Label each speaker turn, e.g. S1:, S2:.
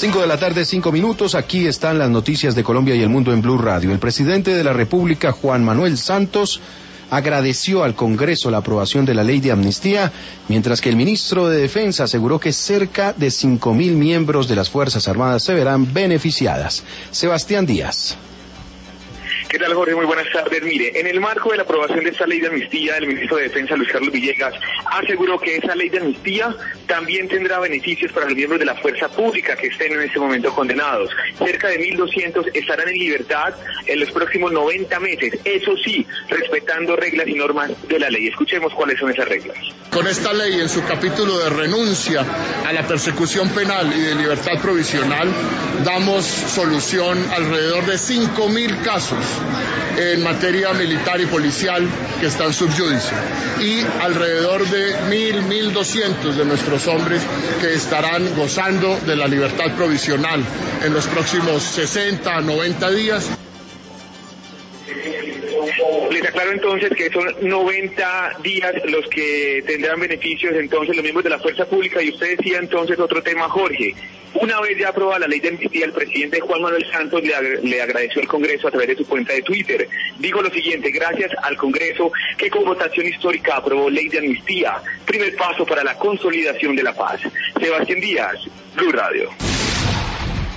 S1: 5 de la tarde, 5 minutos. Aquí están las noticias de Colombia y el mundo en Blue Radio. El presidente de la República, Juan Manuel Santos, agradeció al Congreso la aprobación de la ley de amnistía, mientras que el ministro de Defensa aseguró que cerca de 5.000 miembros de las Fuerzas Armadas se verán beneficiadas. Sebastián Díaz.
S2: ¿Qué tal, Jorge? Muy buenas tardes. Mire, en el marco de la aprobación de esta ley de amnistía, el ministro de Defensa, Luis Carlos Villegas, aseguró que esa ley de amnistía también tendrá beneficios para los miembros de la fuerza pública que estén en este momento condenados. Cerca de 1.200 estarán en libertad en los próximos 90 meses, eso sí, respetando reglas y normas de la ley. Escuchemos cuáles son esas reglas.
S3: Con esta ley, en su capítulo de renuncia a la persecución penal y de libertad provisional, damos solución a alrededor de 5.000 casos en materia militar y policial que están sub judice, y alrededor de 1.200 de nuestros hombres que estarán gozando de la libertad provisional en los próximos 60 a 90 días.
S2: Les aclaro entonces que son 90 días los que tendrán beneficios entonces los miembros de la fuerza pública. Y usted decía entonces otro tema, Jorge. Una vez ya aprobada la ley de amnistía, el presidente Juan Manuel Santos le agradeció al Congreso a través de su cuenta de Twitter. Dijo lo siguiente: gracias al Congreso que con votación histórica aprobó ley de amnistía, primer paso para la consolidación de la paz. Sebastián Díaz, Blue Radio.